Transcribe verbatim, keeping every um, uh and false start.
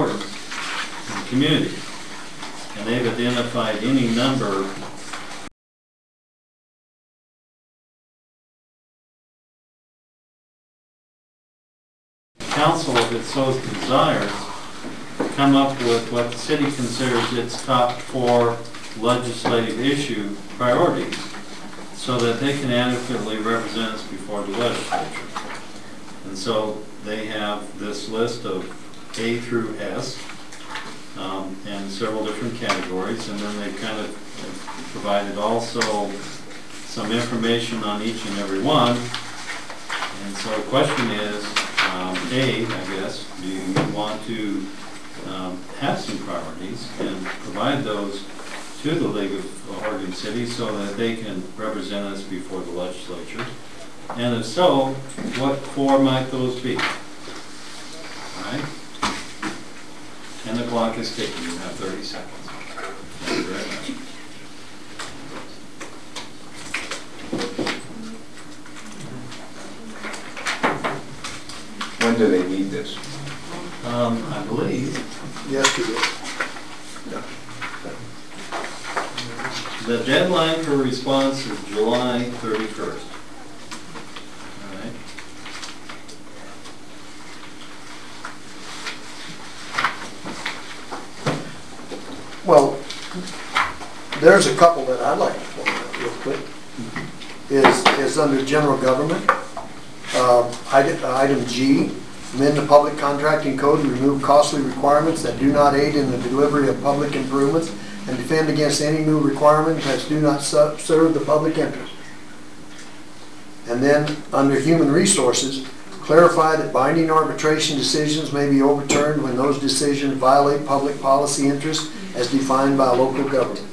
importance in the community. And they've identified any number council, if it so desires, come up with what the city considers its top four legislative issue priorities so that they can adequately represent us before the legislature. And so they have this list of A through S um, and several different categories, and then they kind of provided also some information on each and every one. And so the question is, um, A, I guess, do you want to um, have some priorities and provide those to the League of Oregon Cities so that they can represent us before the legislature? And if so, what four might those be? All right? And the clock is ticking. You have thirty seconds. Thank you very much. When do they need this? Um, I believe Yesterday. Yeah. the deadline for response is July thirty-first. All right. Well, there's a couple that I'd like to point out real quick. Is is under general government. Uh, item, uh, item G, amend the public contracting code to remove costly requirements that do not aid in the delivery of public improvements and defend against any new requirements that do not su serve the public interest. And then under human resources, clarify that binding arbitration decisions may be overturned when those decisions violate public policy interests as defined by a local government.